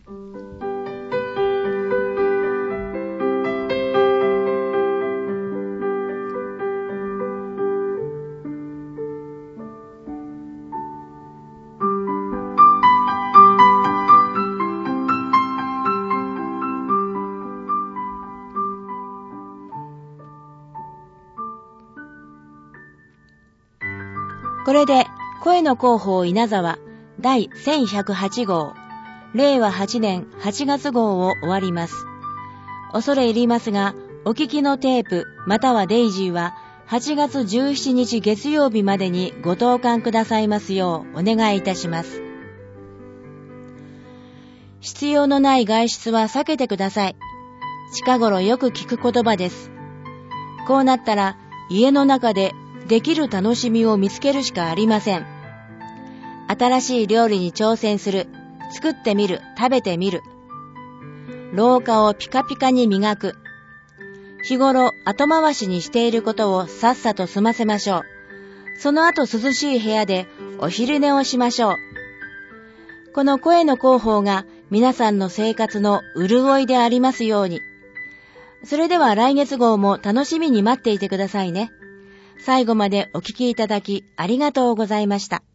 これで声の広報稲沢第1108号令和8年8月号を終わります。恐れ入りますが、お聞きのテープまたはデイジーは8月17日月曜日までにご投函くださいますようお願いいたします。必要のない外出は避けてください。近頃よく聞く言葉です。こうなったら家の中でできる楽しみを見つけるしかありません。新しい料理に挑戦する、作ってみる、食べてみる。廊下をピカピカに磨く。日頃後回しにしていることをさっさと済ませましょう。その後涼しい部屋でお昼寝をしましょう。この声の広報が皆さんの生活の潤いでありますように。それでは来月号も楽しみに待っていてくださいね。最後までお聞きいただきありがとうございました。